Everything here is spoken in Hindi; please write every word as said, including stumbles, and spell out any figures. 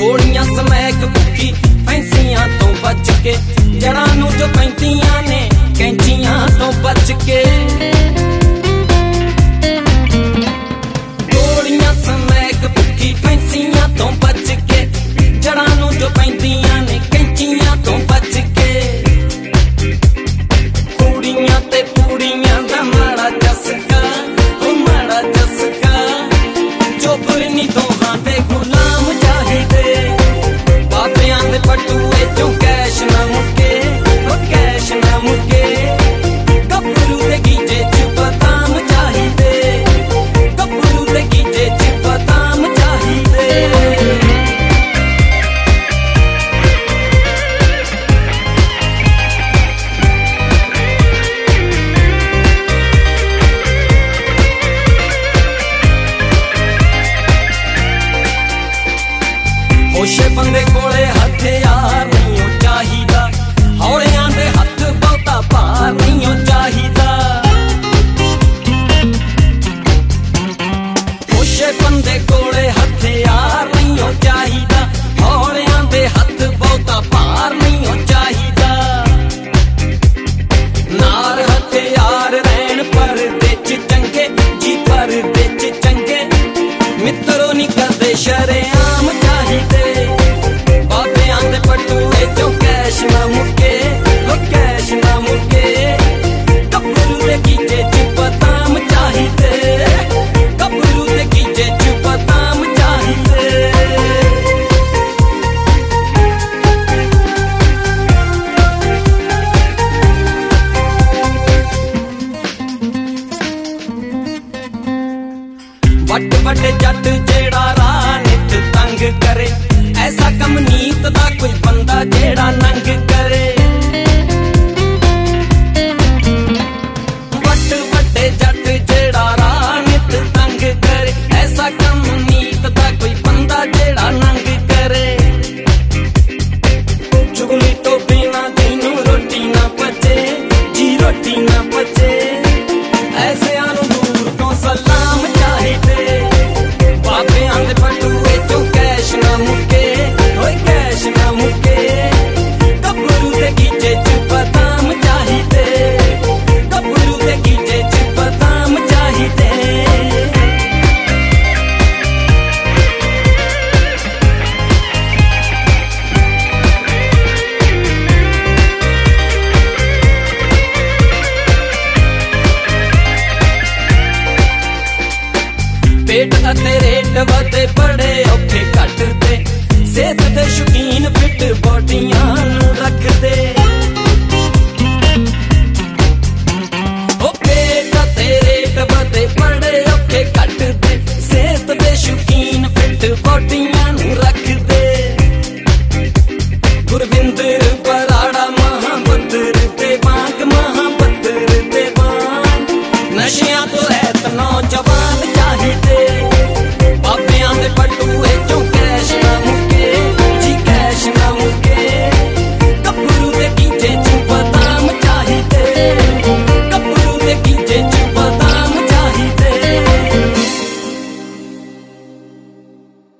गोलियां समैक भुक्की फैंसियां तो बच के, जड़ा नू जो पैंदियां ने कैंचियां तो बच के। गोलियां समैक भुक्की फैंसियां तो बच के, जड़ा नू जो पैंदियां ने कैंचियां तो बच के। कुड़ियां ते पूड़ियां दा माड़ा चस्का, ओ माड़ा चस्का, जो बुरनी दोहां दे गुलाम चाहिदे। बाबियां दे पटुए चों कैश ना मुके, ओ कैश ना मुके। गब्बरू दे गीजे च बदाम चाहिदे, गब्बरू दे गीजे च बदाम चाहिदे। होशे बंदे कोले हथियार नहीं हो चाहिदा, हौलियां दे हथ बहुता भार नहीं हो चाहिदा। होशे बंदे कोले हथियार नहीं हो चाहिदा, हौलियां दे हथ बहुता भार नहीं हो चाहिदा। नार हथियार रहन परदे च चंगे जी, परदे च चंगे। मित्रों नी करदे शरेआम चाहिदे। बाबियां दे पटुए चों कैश ना मुके, ओ कैश ना मुके। गब्बरू दे गीजे च बदाम चाहिदे, गब्बरू दे गीजे च बदाम चाहिदे। वट वट जट जेड़ा राह नित तंग करे, ऐसा कम नीत दा कोई बंदा जेड़ा नंग करे। वट वट जट जेड़ा राह नित तंग करे, ऐसा कम नीत दा कोई बंदा जेड़ा नंग करे। चुगली तो बिना तेनू रोटी ना पचे जी, रोटी ना पचे। ऐसे आनू दूर तो सलाम चाहिदे। बाबियां दे पटुए चों कैश ना मुके, ओए कैश ना मुके। गब्बरू दे गीजे च बदाम चाहिदे, गब्बरू दे गीजे च बदाम चाहिदे। पेट अते रेट वधे बड़े औखे घटदे, सेहत दे शौकीन फिट बॉडियां नू रखदे। ओ पेट अते रेट वधे बड़े औखे घटदे, सेहत दे शौकीन फिट बॉडियां